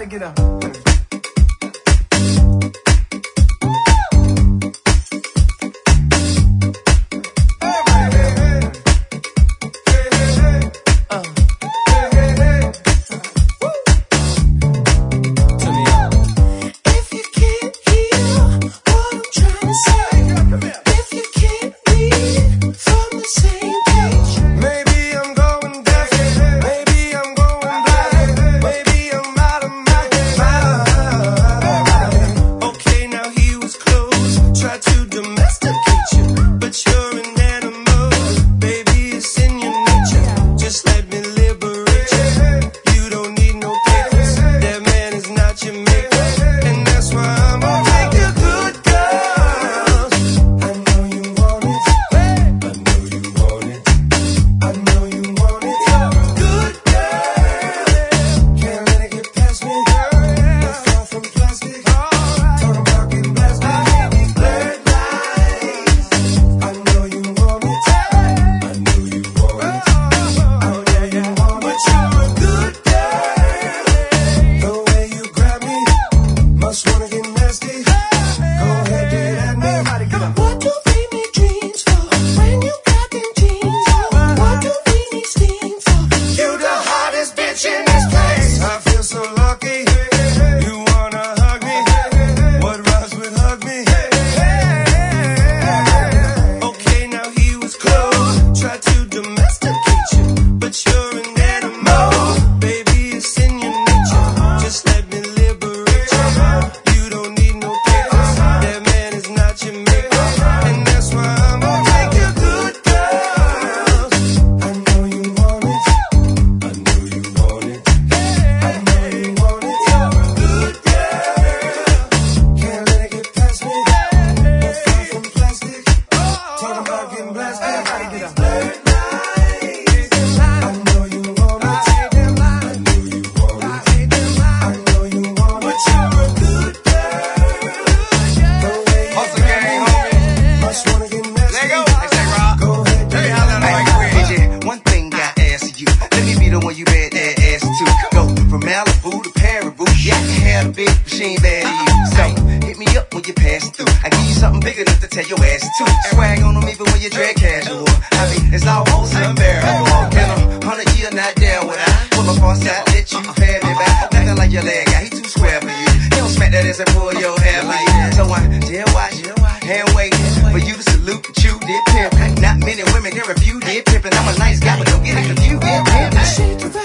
Everybody get up. She ain't bad to you, so hit me up when you pass through. I give you something big enough to tell your ass to. Swag on them even when you drag casual. I mean, it's almost unbearable. In 100 years, not down with I pull up on side, let you pay me back. Nothing like your leg guy, he too square for you. He don't smack that ass and pull your hair like that. So I dare watch, hand wait for you to salute and chew, did pimp. Not many women can refuse, did pimpin'. I'm a nice guy, but don't get it confused, did pimp.